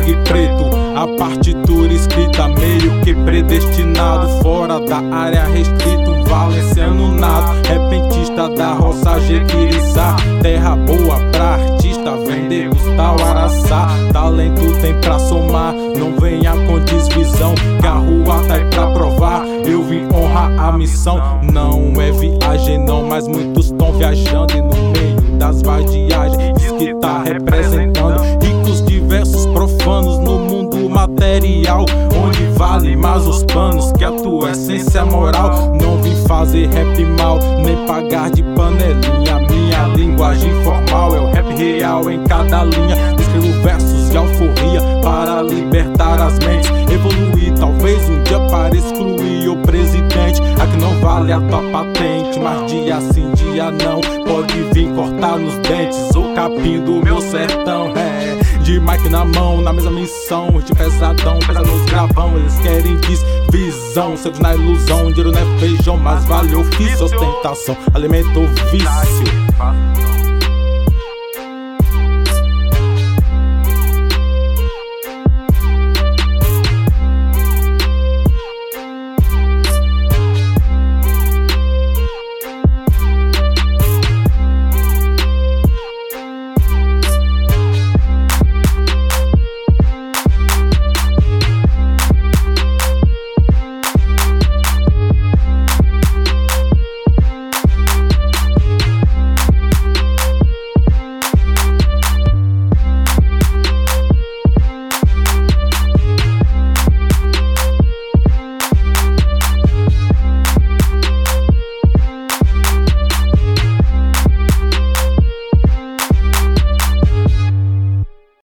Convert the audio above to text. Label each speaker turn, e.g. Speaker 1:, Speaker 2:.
Speaker 1: branco e preto. A partitura escrita meio que predestinado, fora da área restrita, um valenciano nato, repentista da roça Jequiriçá. Terra boa pra artista, vender Gustavo Araçá. Talento tem pra somar, não venha com desvisão, que a rua tá aí pra provar, eu vim honrar a missão. Não é viagem não, mas muitos tão viajando, e no meio das vadiagens diz que tá representando ricos diversos profanos no mundo material, onde vale mais os planos que a tua essência moral. Não vim fazer rap mal, nem pagar de panelinha. Minha linguagem formal é o rap real em cada linha. Escrevo versos de alforria para libertar as mentes, evoluir talvez um dia para excluir o presidente. Aqui não vale a tua patente, mas dia sim dia não pode vir cortar nos dentes o capim do meu sertão. De mic na mão, na mesma missão, de pesadão, pesa nos gravão. Eles querem visão, cegos na ilusão. Dinheiro não é feijão, mas vale ofício, ostentação, alimento o vício.